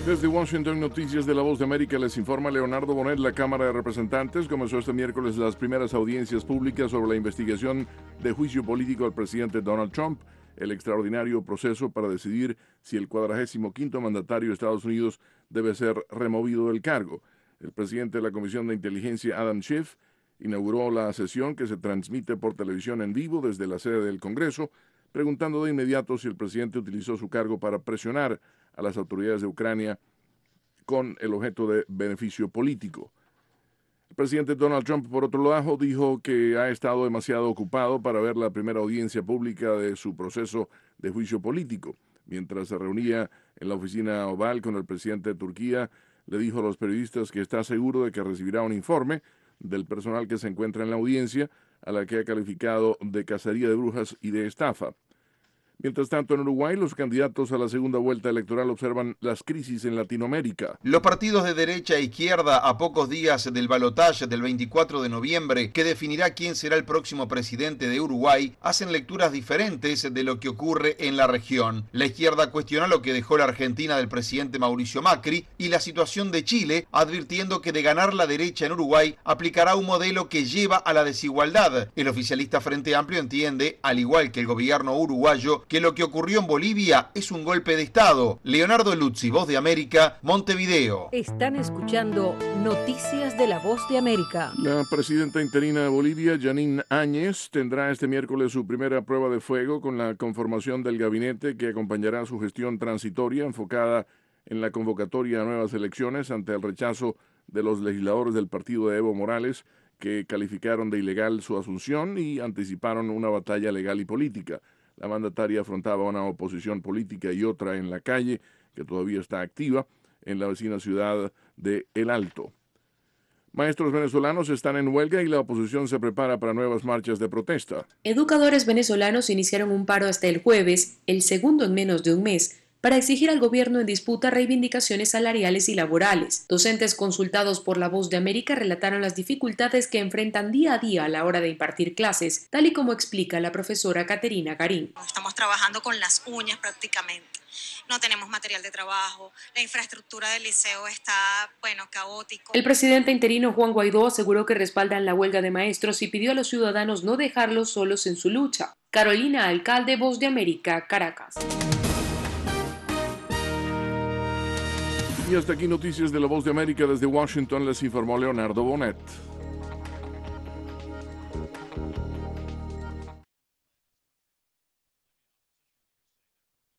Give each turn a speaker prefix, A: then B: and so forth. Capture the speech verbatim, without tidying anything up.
A: Desde Washington, Noticias de la Voz de América, les informa Leonardo Bonet. La Cámara de Representantes comenzó este miércoles las primeras audiencias públicas sobre la investigación de juicio político al presidente Donald Trump, el extraordinario proceso para decidir si el cuadragésimo quinto mandatario de Estados Unidos debe ser removido del cargo. El presidente de la Comisión de Inteligencia, Adam Schiff, inauguró la sesión que se transmite por televisión en vivo desde la sede del Congreso, preguntando de inmediato si el presidente utilizó su cargo para presionar a las autoridades de Ucrania con el objeto de beneficio político. El presidente Donald Trump, por otro lado, dijo que ha estado demasiado ocupado para ver la primera audiencia pública de su proceso de juicio político. Mientras se reunía en la oficina Oval con el presidente de Turquía, le dijo a los periodistas que está seguro de que recibirá un informe del personal que se encuentra en la audiencia, a la que ha calificado de cacería de brujas y de estafa. Mientras tanto, en Uruguay, los candidatos a la segunda vuelta electoral observan las crisis en Latinoamérica.
B: Los partidos de derecha e izquierda, a pocos días del balotaje del veinticuatro de noviembre, que definirá quién será el próximo presidente de Uruguay, hacen lecturas diferentes de lo que ocurre en la región. La izquierda cuestiona lo que dejó la Argentina del presidente Mauricio Macri y la situación de Chile, advirtiendo que de ganar la derecha en Uruguay aplicará un modelo que lleva a la desigualdad. El oficialista Frente Amplio entiende, al igual que el gobierno uruguayo, que lo que ocurrió en Bolivia es un golpe de Estado. Leonardo Luzzi, Voz de América, Montevideo.
C: Están escuchando Noticias de la Voz de América.
A: La presidenta interina de Bolivia, Janine Áñez, tendrá este miércoles su primera prueba de fuego con la conformación del gabinete que acompañará su gestión transitoria enfocada en la convocatoria a nuevas elecciones ante el rechazo de los legisladores del partido de Evo Morales, que calificaron de ilegal su asunción y anticiparon una batalla legal y política. La mandataria afrontaba una oposición política y otra en la calle, que todavía está activa, en la vecina ciudad de El Alto. Maestros venezolanos están en huelga y la oposición se prepara para nuevas marchas de protesta.
D: Educadores venezolanos iniciaron un paro hasta el jueves, el segundo en menos de un mes, para exigir al gobierno en disputa reivindicaciones salariales y laborales. Docentes consultados por La Voz de América relataron las dificultades que enfrentan día a día a la hora de impartir clases, tal y como explica la profesora Caterina Garín.
E: Estamos trabajando con las uñas prácticamente. No tenemos material de trabajo, la infraestructura del liceo está, bueno, caótico.
D: El presidente interino Juan Guaidó aseguró que respaldan la huelga de maestros y pidió a los ciudadanos no dejarlos solos en su lucha. Carolina Alcalde, Voz de América, Caracas.
A: Y hasta aquí Noticias de la Voz de América. Desde Washington les informó Leonardo Bonet.